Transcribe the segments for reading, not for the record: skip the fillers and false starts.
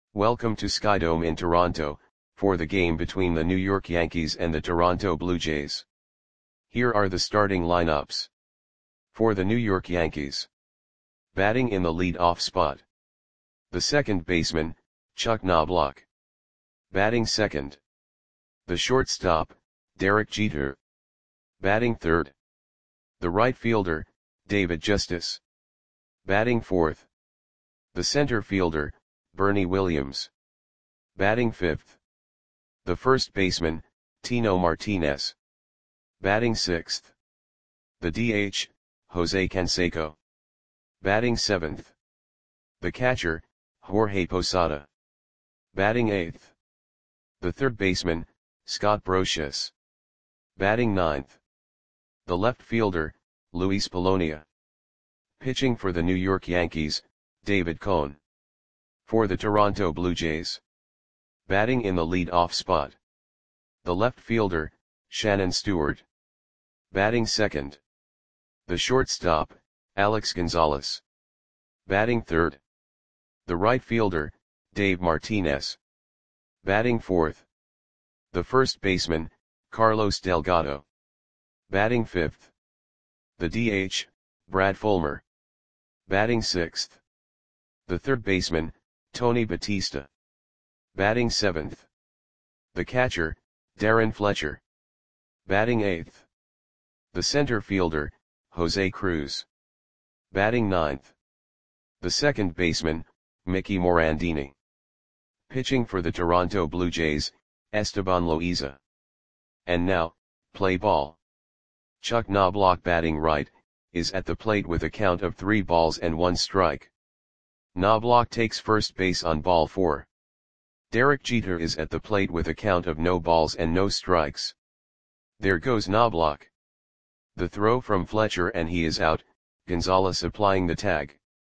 Welcome to Skydome in Toronto, for the game between the New York Yankees and the Toronto Blue Jays. Here are the starting lineups. For the New York Yankees. Batting in the lead-off spot. The second baseman, Chuck Knobloch. Batting second. The shortstop, Derek Jeter. Batting third. The right fielder, David Justice. Batting fourth. The center fielder, Bernie Williams. Batting fifth. The first baseman, Tino Martinez. Batting sixth. The DH, Jose Canseco. Batting seventh. The catcher, Jorge Posada. Batting eighth. The third baseman, Scott Brosius. Batting ninth. The left fielder, Luis Polonia. Pitching for the New York Yankees, David Cone. For the Toronto Blue Jays. Batting in the lead-off spot. The left fielder, Shannon Stewart. Batting second. The shortstop, Alex Gonzalez. Batting third. The right fielder, Dave Martinez. Batting fourth. The first baseman, Carlos Delgado. Batting fifth. The DH, Brad Fulmer. Batting sixth. The third baseman, Tony Batista. Batting seventh. The catcher, Darren Fletcher. Batting eighth. The center fielder, Jose Cruz. Batting ninth. The second baseman, Mickey Morandini. Pitching for the Toronto Blue Jays, Esteban Loaiza. And now, play ball. Chuck Knobloch batting right, is at the plate with a count of 3 balls and 1 strike. Knobloch takes first base on ball 4. Derek Jeter is at the plate with a count of no balls and no strikes. There goes Knobloch. The throw from Fletcher and he is out, Gonzalez applying the tag.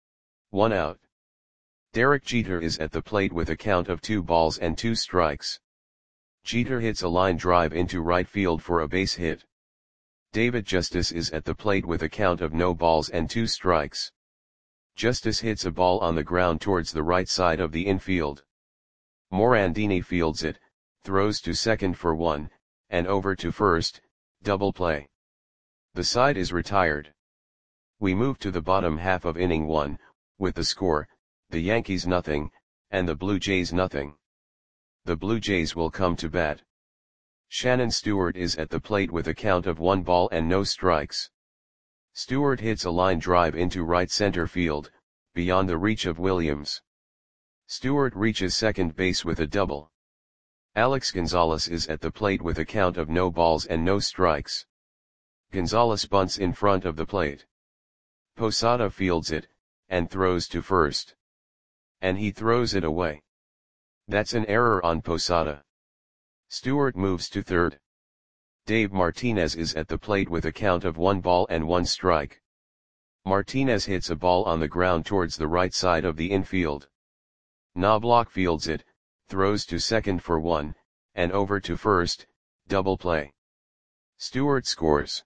1 out. Derek Jeter is at the plate with a count of 2 balls and 2 strikes. Jeter hits a line drive into right field for a base hit. David Justice is at the plate with a count of no balls and 2 strikes. Justice hits a ball on the ground towards the right side of the infield. Morandini fields it, throws to second for 1, and over to first, double play. The side is retired. We move to the bottom half of inning 1, with the score, the Yankees nothing, and the Blue Jays nothing. The Blue Jays will come to bat. Shannon Stewart is at the plate with a count of 1 ball and no strikes. Stewart hits a line drive into right center field, beyond the reach of Williams. Stewart reaches second base with a double. Alex Gonzalez is at the plate with a count of no balls and no strikes. Gonzalez bunts in front of the plate. Posada fields it, and throws to first. And he throws it away. That's an error on Posada. Stewart moves to third. Dave Martinez is at the plate with a count of 1 ball and 1 strike. Martinez hits a ball on the ground towards the right side of the infield. Knobloch fields it, throws to second for 1, and over to first, double play. Stewart scores.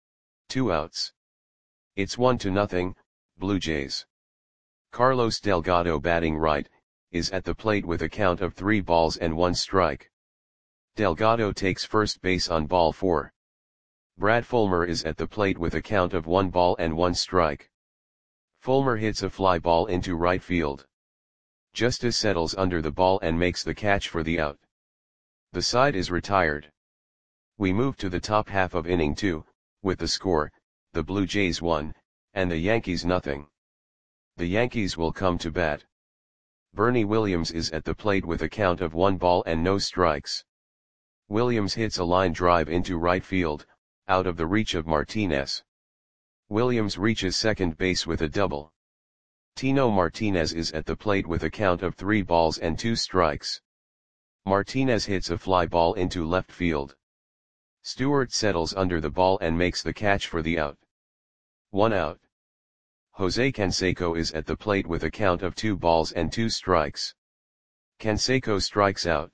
2 outs. It's 1-0, Blue Jays. Carlos Delgado batting right, is at the plate with a count of 3 balls and 1 strike. Delgado takes first base on ball 4. Brad Fulmer is at the plate with a count of 1 ball and 1 strike. Fulmer hits a fly ball into right field. Justice settles under the ball and makes the catch for the out. The side is retired. We move to the top half of inning 2, with the score, the Blue Jays 1, and the Yankees nothing. The Yankees will come to bat. Bernie Williams is at the plate with a count of 1 ball and no strikes. Williams hits a line drive into right field, out of the reach of Martinez. Williams reaches second base with a double. Tino Martinez is at the plate with a count of 3 balls and 2 strikes. Martinez hits a fly ball into left field. Stewart settles under the ball and makes the catch for the out. 1 out. Jose Canseco is at the plate with a count of 2 balls and 2 strikes. Canseco strikes out.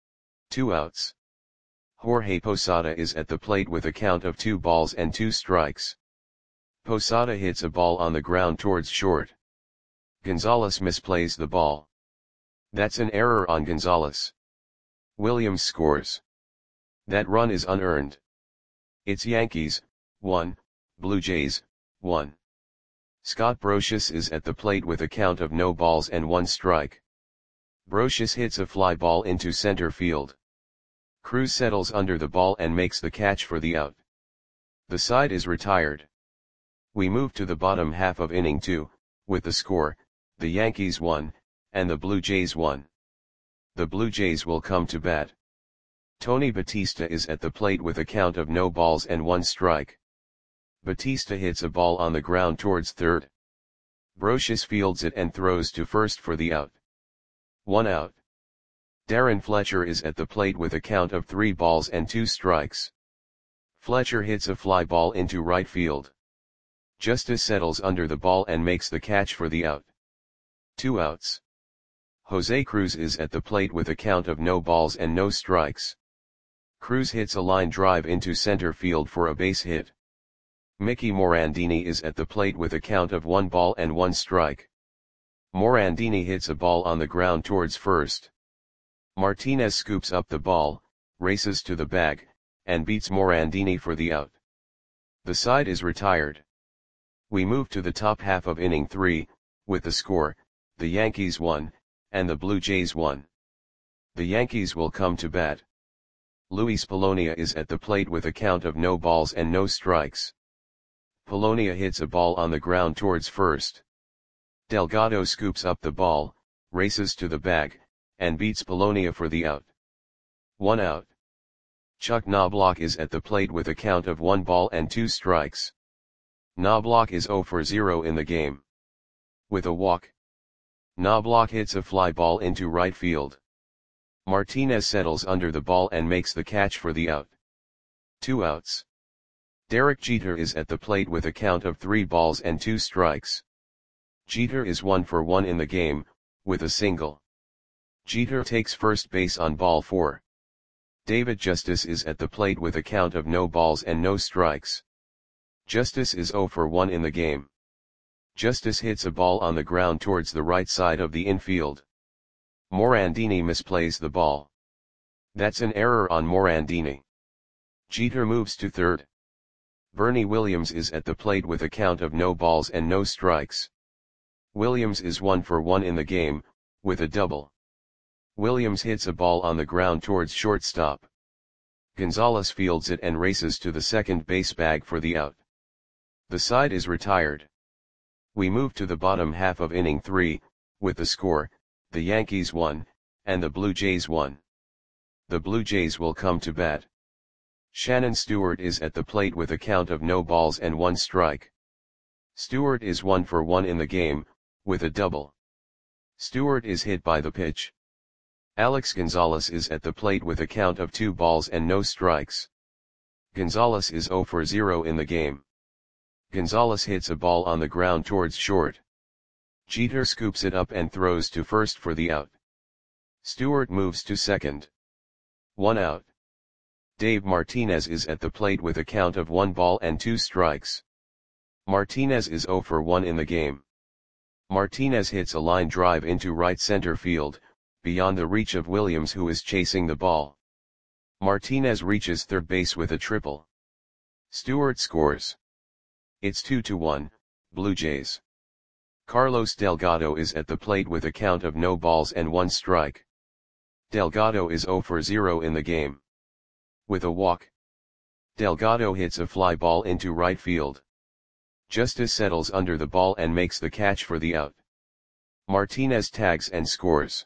2 outs. Jorge Posada is at the plate with a count of 2 balls and 2 strikes. Posada hits a ball on the ground towards short. Gonzalez misplays the ball. That's an error on Gonzalez. Williams scores. That run is unearned. It's Yankees, 1, Blue Jays, 1. Scott Brosius is at the plate with a count of no balls and 1 strike. Brosius hits a fly ball into center field. Cruz settles under the ball and makes the catch for the out. The side is retired. We move to the bottom half of inning 2, with the score, the Yankees 1, and the Blue Jays 1. The Blue Jays will come to bat. Tony Batista is at the plate with a count of no balls and 1 strike. Batista hits a ball on the ground towards third. Brosius fields it and throws to first for the out. 1 out. Darren Fletcher is at the plate with a count of 3 balls and 2 strikes. Fletcher hits a fly ball into right field. Justice settles under the ball and makes the catch for the out. 2 outs. Jose Cruz is at the plate with a count of no balls and no strikes. Cruz hits a line drive into center field for a base hit. Mickey Morandini is at the plate with a count of 1 ball and 1 strike. Morandini hits a ball on the ground towards first. Martinez scoops up the ball, races to the bag, and beats Morandini for the out. The side is retired. We move to the top half of inning 3, with the score, the Yankees 1, and the Blue Jays 1. The Yankees will come to bat. Luis Polonia is at the plate with a count of no balls and no strikes. Polonia hits a ball on the ground towards first. Delgado scoops up the ball, races to the bag, and beats Polonia for the out. 1 out. Chuck Knobloch is at the plate with a count of 1 ball and 2 strikes. Knobloch is 0 for 0 in the game. With a walk. Knobloch hits a fly ball into right field. Martinez settles under the ball and makes the catch for the out. 2 outs. Derek Jeter is at the plate with a count of 3 balls and 2 strikes. Jeter is 1 for 1 in the game, with a single. Jeter takes first base on ball 4. David Justice is at the plate with a count of no balls and no strikes. Justice is 0 for 1 in the game. Justice hits a ball on the ground towards the right side of the infield. Morandini misplays the ball. That's an error on Morandini. Jeter moves to third. Bernie Williams is at the plate with a count of no balls and no strikes. Williams is 1 for 1 in the game, with a double. Williams hits a ball on the ground towards shortstop. Gonzalez fields it and races to the second base bag for the out. The side is retired. We move to the bottom half of inning 3, with the score, the Yankees 1, and the Blue Jays 1. The Blue Jays will come to bat. Shannon Stewart is at the plate with a count of no balls and 1 strike. Stewart is 1 for 1 in the game, with a double. Stewart is hit by the pitch. Alex Gonzalez is at the plate with a count of 2 balls and no strikes. Gonzalez is 0 for 0 in the game. Gonzalez hits a ball on the ground towards short. Jeter scoops it up and throws to first for the out. Stewart moves to second. 1 out. Dave Martinez is at the plate with a count of 1 ball and 2 strikes. Martinez is 0 for 1 in the game. Martinez hits a line drive into right center field, beyond the reach of Williams, who is chasing the ball. Martinez reaches third base with a triple. Stewart scores. It's 2-1, Blue Jays. Carlos Delgado is at the plate with a count of no balls and 1 strike. Delgado is 0 for 0 in the game. With a walk. Delgado hits a fly ball into right field. Justice settles under the ball and makes the catch for the out. Martinez tags and scores.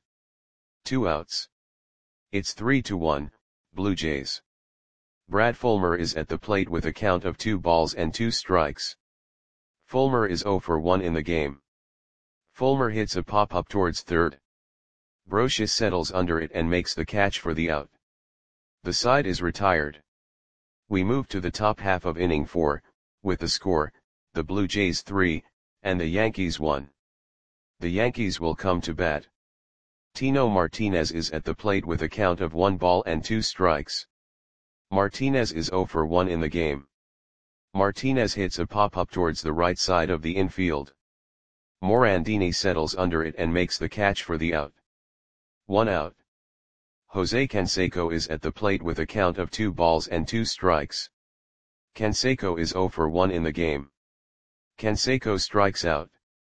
2 outs. It's 3-1, Blue Jays. Brad Fulmer is at the plate with a count of 2 balls and 2 strikes. Fulmer is 0 for 1 in the game. Fulmer hits a pop-up towards third. Brosius settles under it and makes the catch for the out. The side is retired. We move to the top half of inning 4, with the score, the Blue Jays 3, and the Yankees 1. The Yankees will come to bat. Tino Martinez is at the plate with a count of 1 ball and 2 strikes. Martinez is 0 for 1 in the game. Martinez hits a pop-up towards the right side of the infield. Morandini settles under it and makes the catch for the out. 1 out. Jose Canseco is at the plate with a count of 2 balls and 2 strikes. Canseco is 0 for 1 in the game. Canseco strikes out.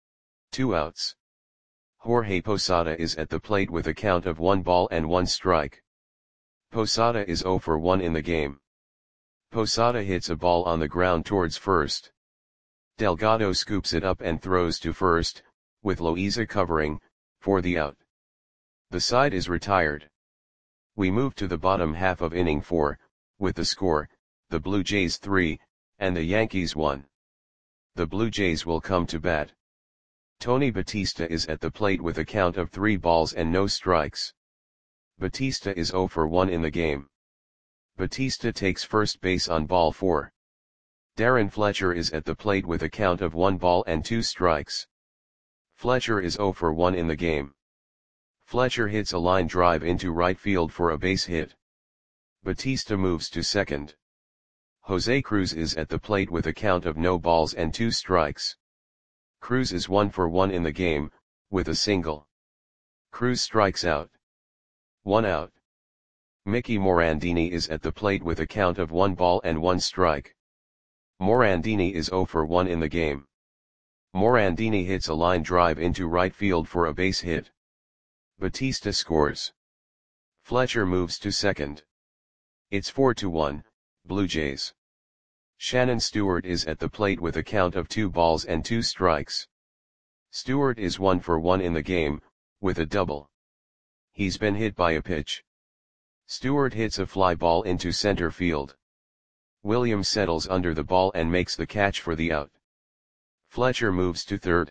2 outs. Jorge Posada is at the plate with a count of 1 ball and 1 strike. Posada is 0 for 1 in the game. Posada hits a ball on the ground towards first. Delgado scoops it up and throws to first, with Loaiza covering, for the out. The side is retired. We move to the bottom half of inning 4, with the score, the Blue Jays 3, and the Yankees 1. The Blue Jays will come to bat. Tony Batista is at the plate with a count of 3 balls and no strikes. Batista is 0 for 1 in the game. Batista takes first base on ball 4. Darren Fletcher is at the plate with a count of 1 ball and 2 strikes. Fletcher is 0 for 1 in the game. Fletcher hits a line drive into right field for a base hit. Batista moves to second. Jose Cruz is at the plate with a count of no balls and 2 strikes. Cruz is 1 for 1 in the game, with a single. Cruz strikes out. 1 out. Mickey Morandini is at the plate with a count of 1 ball and 1 strike. Morandini is 0 for 1 in the game. Morandini hits a line drive into right field for a base hit. Batista scores. Fletcher moves to second. It's 4-1, Blue Jays. Shannon Stewart is at the plate with a count of 2 balls and 2 strikes. Stewart is 1 for 1 in the game, with a double. He's been hit by a pitch. Stewart hits a fly ball into center field. Williams settles under the ball and makes the catch for the out. Fletcher moves to third.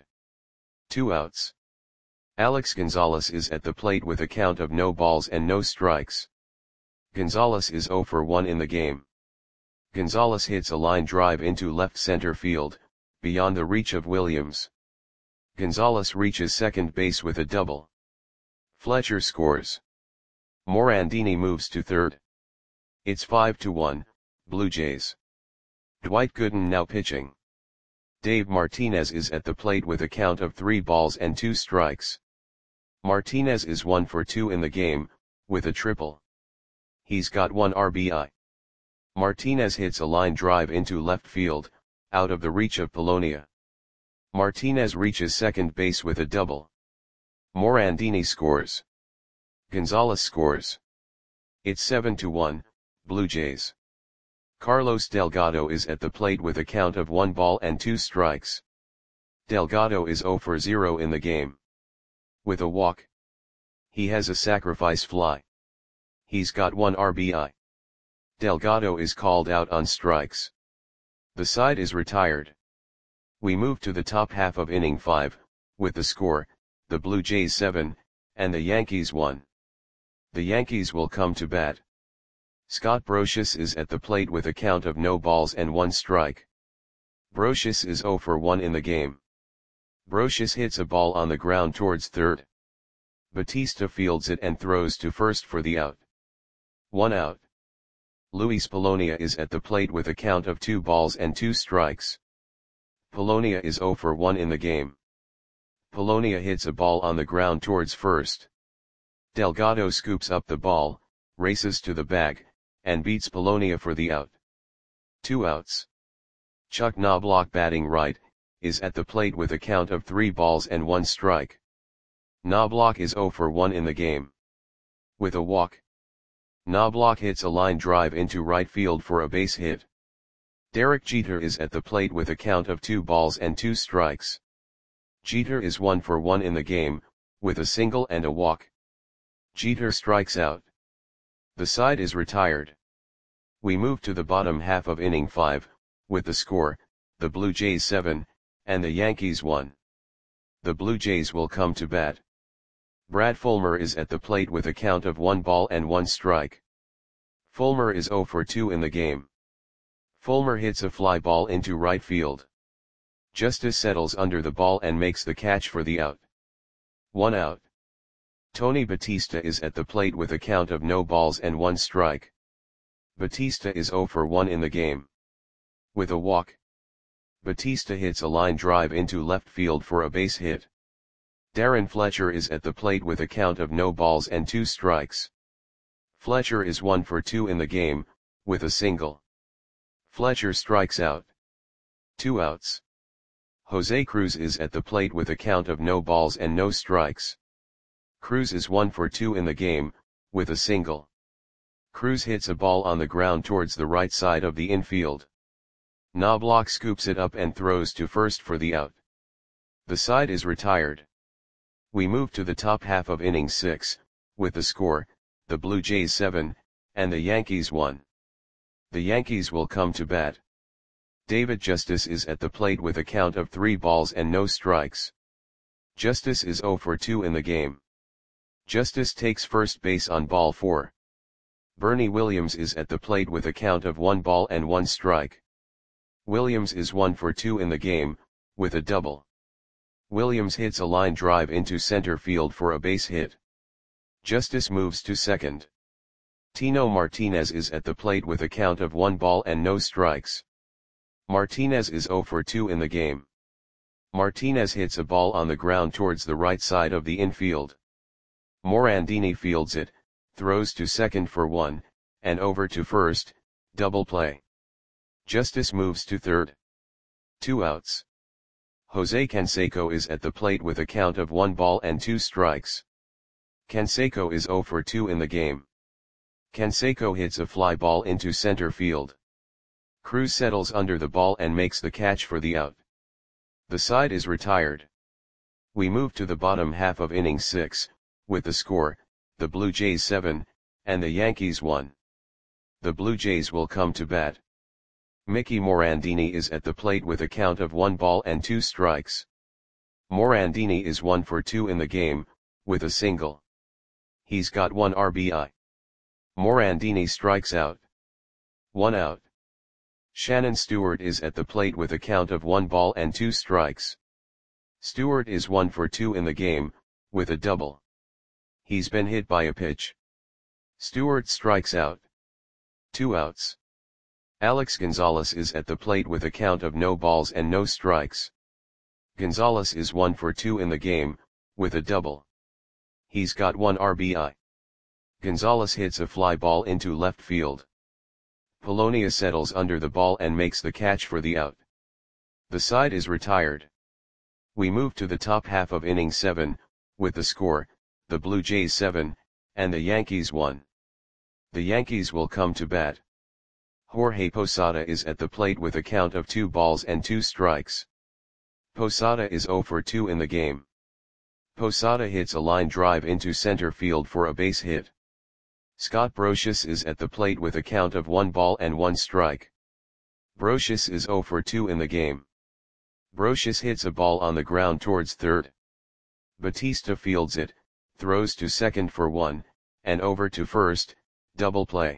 2 outs. Alex Gonzalez is at the plate with a count of no balls and no strikes. Gonzalez is 0 for 1 in the game. Gonzalez hits a line drive into left center field, beyond the reach of Williams. Gonzalez reaches second base with a double. Fletcher scores. Morandini moves to third. It's 5-1, Blue Jays. Dwight Gooden now pitching. Dave Martinez is at the plate with a count of 3 balls and 2 strikes. Martinez is 1 for 2 in the game, with a triple. He's got 1 RBI. Martinez hits a line drive into left field, out of the reach of Polonia. Martinez reaches second base with a double. Morandini scores. Gonzalez scores. It's 7-1, Blue Jays. Carlos Delgado is at the plate with a count of 1 ball and 2 strikes. Delgado is 0 for 0 in the game. With a walk. He has a sacrifice fly. He's got 1 RBI. Delgado is called out on strikes. The side is retired. We move to the top half of inning 5, with the score, the Blue Jays 7, and the Yankees 1. The Yankees will come to bat. Scott Brosius is at the plate with a count of no balls and 1 strike. Brosius is 0 for 1 in the game. Brosius hits a ball on the ground towards third. Batista fields it and throws to first for the out. 1 out. Luis Polonia is at the plate with a count of 2 balls and 2 strikes. Polonia is 0 for 1 in the game. Polonia hits a ball on the ground towards first. Delgado scoops up the ball, races to the bag, and beats Polonia for the out. 2 outs. Chuck Knobloch batting right, is at the plate with a count of 3 balls and 1 strike. Knobloch is 0 for 1 in the game. With a walk. Knobloch hits a line drive into right field for a base hit. Derek Jeter is at the plate with a count of 2 balls and 2 strikes. Jeter is 1 for 1 in the game, with a single and a walk. Jeter strikes out. The side is retired. We move to the bottom half of inning 5, with the score, the Blue Jays 7, and the Yankees 1. The Blue Jays will come to bat. Brad Fulmer is at the plate with a count of 1 ball and 1 strike. Fulmer is 0 for 2 in the game. Fulmer hits a fly ball into right field. Justice settles under the ball and makes the catch for the out. 1 out. Tony Batista is at the plate with a count of no balls and 1 strike. Batista is 0 for 1 in the game. With a walk. Batista hits a line drive into left field for a base hit. Darren Fletcher is at the plate with a count of no balls and 2 strikes. Fletcher is 1 for 2 in the game, with a single. Fletcher strikes out. 2 outs. Jose Cruz is at the plate with a count of no balls and no strikes. Cruz is 1 for 2 in the game, with a single. Cruz hits a ball on the ground towards the right side of the infield. Knobloch scoops it up and throws to first for the out. The side is retired. We move to the top half of inning 6, with the score, the Blue Jays 7, and the Yankees 1. The Yankees will come to bat. David Justice is at the plate with a count of 3 balls and no strikes. Justice is 0 for 2 in the game. Justice takes first base on ball 4. Bernie Williams is at the plate with a count of 1 ball and 1 strike. Williams is 1 for 2 in the game, with a double. Williams hits a line drive into center field for a base hit. Justice moves to second. Tino Martinez is at the plate with a count of 1 ball and no strikes. Martinez is 0 for 2 in the game. Martinez hits a ball on the ground towards the right side of the infield. Morandini fields it, throws to second for 1, and over to first, double play. Justice moves to third. 2 outs. Jose Canseco is at the plate with a count of 1 ball and 2 strikes. Canseco is 0 for 2 in the game. Canseco hits a fly ball into center field. Cruz settles under the ball and makes the catch for the out. The side is retired. We move to the bottom half of inning 6, with the score, the Blue Jays 7, and the Yankees 1. The Blue Jays will come to bat. Mickey Morandini is at the plate with a count of 1 ball and 2 strikes. Morandini is 1 for 2 in the game, with a single. He's got 1 RBI. Morandini strikes out. 1 out. Shannon Stewart is at the plate with a count of 1 ball and 2 strikes. Stewart is 1 for 2 in the game, with a double. He's been hit by a pitch. Stewart strikes out. 2 outs. Alex Gonzalez is at the plate with a count of no balls and no strikes. Gonzalez is 1 for 2 in the game, with a double. He's got 1 RBI. Gonzalez hits a fly ball into left field. Polonia settles under the ball and makes the catch for the out. The side is retired. We move to the top half of inning 7, with the score, the Blue Jays 7, and the Yankees 1. The Yankees will come to bat. Jorge Posada is at the plate with a count of 2 balls and 2 strikes. Posada is 0 for 2 in the game. Posada hits a line drive into center field for a base hit. Scott Brosius is at the plate with a count of 1 ball and 1 strike. Brosius is 0 for 2 in the game. Brosius hits a ball on the ground towards third. Batista fields it, throws to second for 1, and over to first, double play.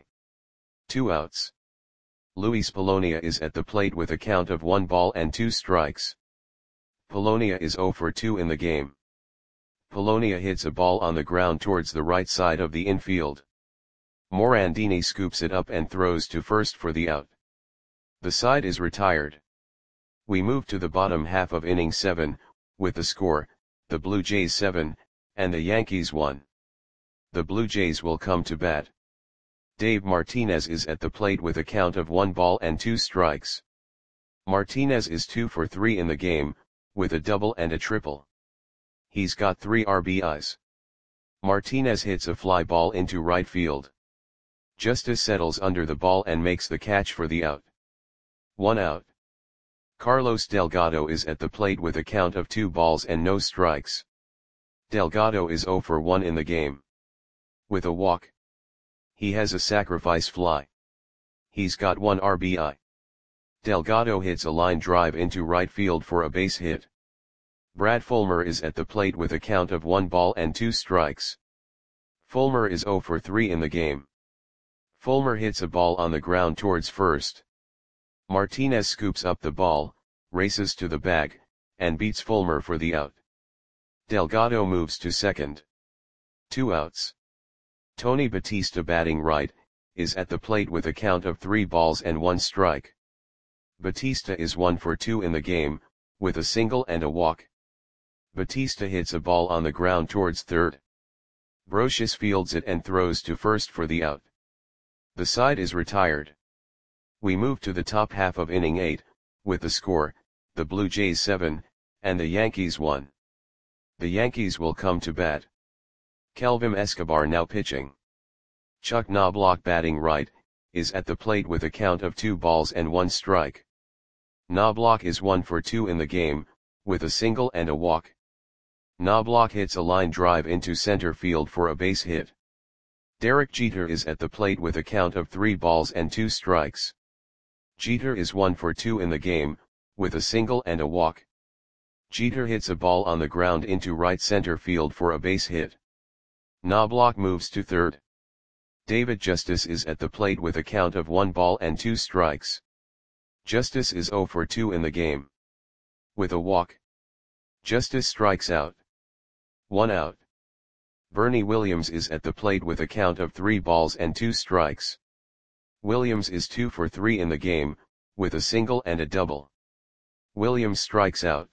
2 outs. Luis Polonia is at the plate with a count of 1 ball and 2 strikes. Polonia is 0 for 2 in the game. Polonia hits a ball on the ground towards the right side of the infield. Morandini scoops it up and throws to first for the out. The side is retired. We move to the bottom half of inning 7, with the score, the Blue Jays 7, and the Yankees 1. The Blue Jays will come to bat. Dave Martinez is at the plate with a count of 1 ball and 2 strikes. Martinez is 2 for 3 in the game, with a double and a triple. He's got 3 RBIs. Martinez hits a fly ball into right field. Justice settles under the ball and makes the catch for the out. 1 out. Carlos Delgado is at the plate with a count of 2 balls and no strikes. Delgado is 0 for 1 in the game. With a walk. He has a sacrifice fly. He's got 1 RBI. Delgado hits a line drive into right field for a base hit. Brad Fulmer is at the plate with a count of 1 ball and 2 strikes. Fulmer is 0 for 3 in the game. Fulmer hits a ball on the ground towards first. Martinez scoops up the ball, races to the bag, and beats Fulmer for the out. Delgado moves to second. 2 outs. Tony Batista, batting right, is at the plate with a count of 3 balls and 1 strike. Batista is 1 for 2 in the game, with a single and a walk. Batista hits a ball on the ground towards third. Brocious fields it and throws to first for the out. The side is retired. We move to the top half of inning 8, with the score, the Blue Jays 7, and the Yankees 1. The Yankees will come to bat. Kelvin Escobar now pitching. Chuck Knobloch batting right, is at the plate with a count of 2 balls and 1 strike. Knobloch is 1 for 2 in the game, with a single and a walk. Knobloch hits a line drive into center field for a base hit. Derek Jeter is at the plate with a count of 3 balls and 2 strikes. Jeter is 1 for 2 in the game, with a single and a walk. Jeter hits a ball on the ground into right center field for a base hit. Knobloch moves to third. David Justice is at the plate with a count of 1 ball and 2 strikes. Justice is 0 for 2 in the game. With a walk. Justice strikes out. 1 out. Bernie Williams is at the plate with a count of 3 balls and 2 strikes. Williams is 2 for 3 in the game, with a single and a double. Williams strikes out.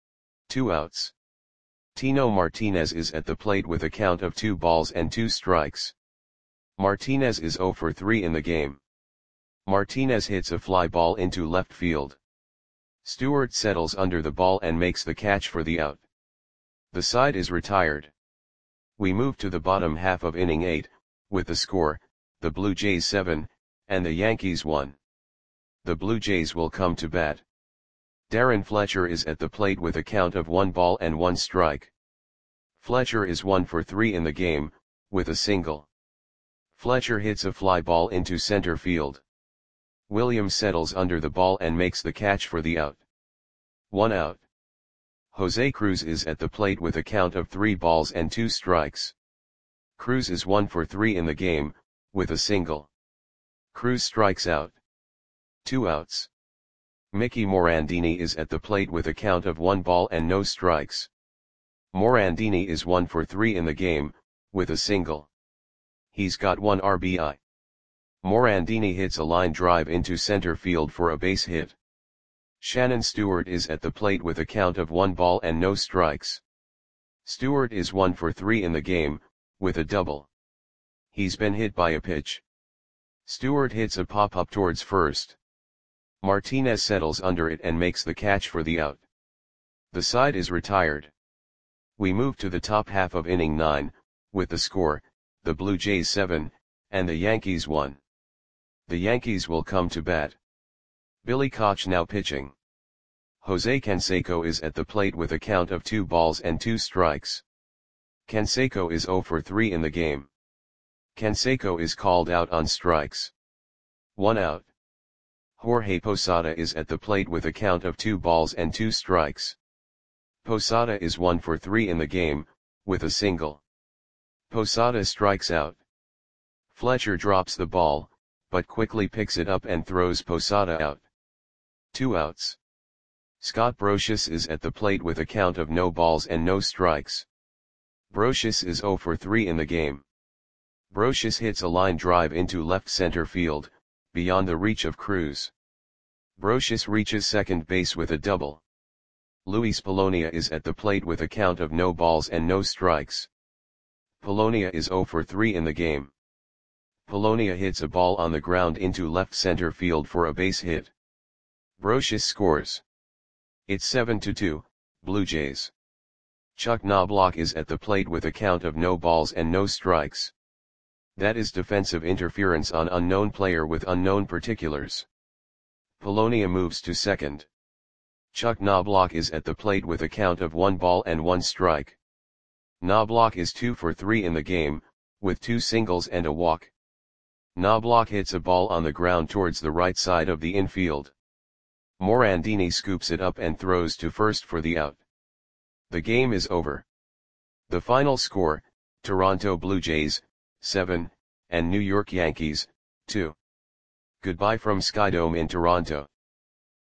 2 outs. Tino Martinez is at the plate with a count of 2 balls and 2 strikes. Martinez is 0 for 3 in the game. Martinez hits a fly ball into left field. Stewart settles under the ball and makes the catch for the out. The side is retired. We move to the bottom half of inning 8, with the score, the Blue Jays 7, and the Yankees 1. The Blue Jays will come to bat. Darren Fletcher is at the plate with a count of 1 ball and 1 strike. Fletcher is 1 for 3 in the game, with a single. Fletcher hits a fly ball into center field. Williams settles under the ball and makes the catch for the out. 1 out. Jose Cruz is at the plate with a count of 3 balls and 2 strikes. Cruz is 1 for 3 in the game, with a single. Cruz strikes out. 2 outs. Mickey Morandini is at the plate with a count of 1 ball and no strikes. Morandini is 1 for 3 in the game, with a single. He's got 1 RBI. Morandini hits a line drive into center field for a base hit. Shannon Stewart is at the plate with a count of 1 ball and no strikes. Stewart is 1 for 3 in the game, with a double. He's been hit by a pitch. Stewart hits a pop-up towards first. Martinez settles under it and makes the catch for the out. The side is retired. We move to the top half of inning 9, with the score, the Blue Jays 7, and the Yankees 1. The Yankees will come to bat. Billy Koch now pitching. Jose Canseco is at the plate with a count of 2 balls and 2 strikes. Canseco is 0 for 3 in the game. Canseco is called out on strikes. 1 out. Jorge Posada is at the plate with a count of 2 balls and 2 strikes. Posada is 1 for 3 in the game, with a single. Posada strikes out. Fletcher drops the ball, but quickly picks it up and throws Posada out. 2 outs. Scott Brocious is at the plate with a count of no balls and no strikes. Brocious is 0 for 3 in the game. Brocious hits a line drive into left center field, beyond the reach of Cruz. Brocious reaches second base with a double. Luis Polonia is at the plate with a count of no balls and no strikes. Polonia is 0 for 3 in the game. Polonia hits a ball on the ground into left center field for a base hit. Brocious scores. It's 7-2, Blue Jays. Chuck Knobloch is at the plate with a count of no balls and no strikes. That is defensive interference on unknown player with unknown particulars. Polonia moves to second. Chuck Knobloch is at the plate with a count of 1 ball and 1 strike. Knobloch is 2 for 3 in the game, with 2 singles and a walk. Knobloch hits a ball on the ground towards the right side of the infield. Morandini scoops it up and throws to first for the out. The game is over. The final score, Toronto Blue Jays, 7, and New York Yankees, 2. Goodbye from Skydome in Toronto.